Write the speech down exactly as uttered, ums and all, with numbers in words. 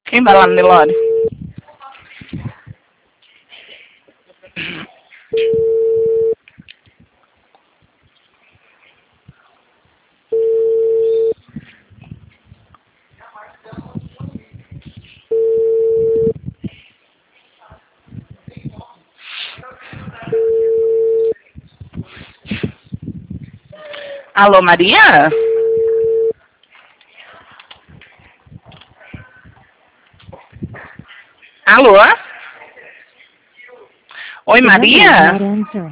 Quem vai lá no Nelore? Alô, Maria? Alô? Oi, Maria?